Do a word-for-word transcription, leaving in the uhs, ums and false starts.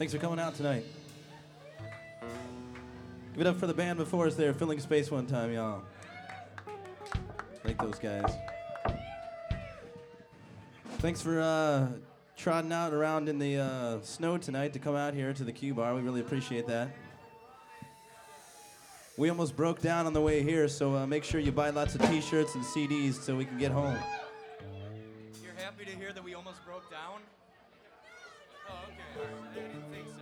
Thanks for coming out tonight. Give it up for the band before us there, filling space one time, y'all. Thank those guys. Thanks for uh, trotting out around in the uh, snow tonight to come out here to the Q Bar. We really appreciate that. We almost broke down on the way here, so uh, make sure you buy lots of T-shirts and C Ds so we can get home. You're happy to hear that we almost broke down? Oh, okay. All right. I didn't think so.